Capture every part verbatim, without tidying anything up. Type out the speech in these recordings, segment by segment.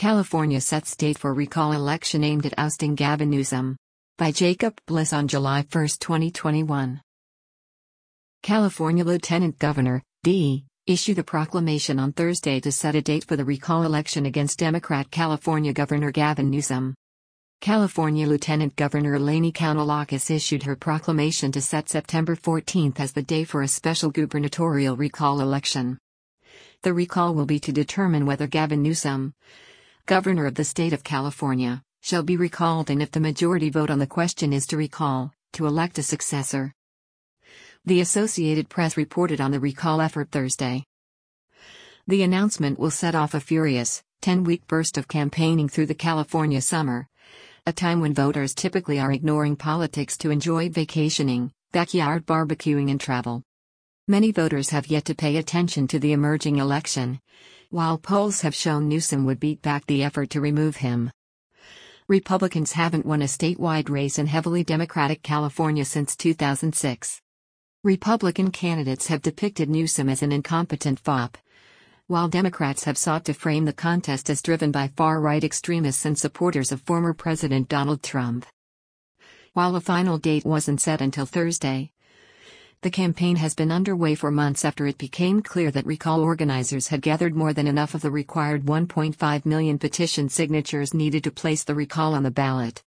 California sets date for recall election aimed at ousting Gavin Newsom. By Jacob Bliss on July first, twenty twenty-one. California Lieutenant Governor, D. issued a proclamation on Thursday to set a date for the recall election against Democrat California Governor Gavin Newsom. California Lieutenant Governor Lani Kounalakis issued her proclamation to set September fourteenth as the day for a special gubernatorial recall election. The recall will be to determine whether Gavin Newsom, governor of the state of California, shall be recalled, and if the majority vote on the question is to recall, to elect a successor. The Associated Press reported on the recall effort Thursday. The announcement will set off a furious, ten-week burst of campaigning through the California summer, a time when voters typically are ignoring politics to enjoy vacationing, backyard barbecuing and travel. Many voters have yet to pay attention to the emerging election, while polls have shown Newsom would beat back the effort to remove him. Republicans haven't won a statewide race in heavily Democratic California since two thousand six. Republican candidates have depicted Newsom as an incompetent fop, while Democrats have sought to frame the contest as driven by far-right extremists and supporters of former President Donald Trump. While a final date wasn't set until Thursday, the campaign has been underway for months after it became clear that recall organizers had gathered more than enough of the required one point five million petition signatures needed to place the recall on the ballot.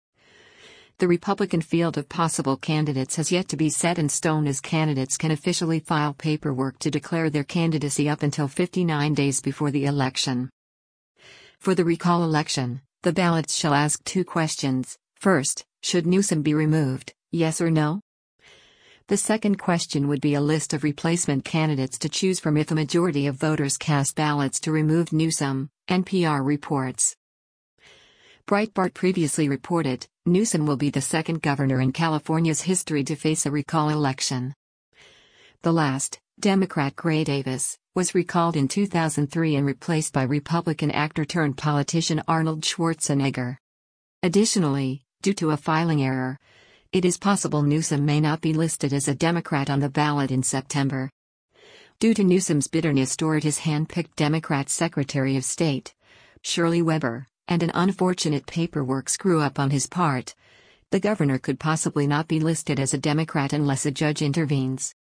The Republican field of possible candidates has yet to be set in stone, as candidates can officially file paperwork to declare their candidacy up until fifty-nine days before the election. For the recall election, the ballots shall ask two questions. First, should Newsom be removed, yes or no? The second question would be a list of replacement candidates to choose from if a majority of voters cast ballots to remove Newsom, N P R reports. Breitbart previously reported, Newsom will be the second governor in California's history to face a recall election. The last, Democrat Gray Davis, was recalled in two thousand three and replaced by Republican actor-turned-politician Arnold Schwarzenegger. Additionally, due to a filing error, it is possible Newsom may not be listed as a Democrat on the ballot in September. Due to Newsom's bitterness toward his hand-picked Democrat Secretary of State, Shirley Weber, and an unfortunate paperwork screw-up on his part, the governor could possibly not be listed as a Democrat unless a judge intervenes.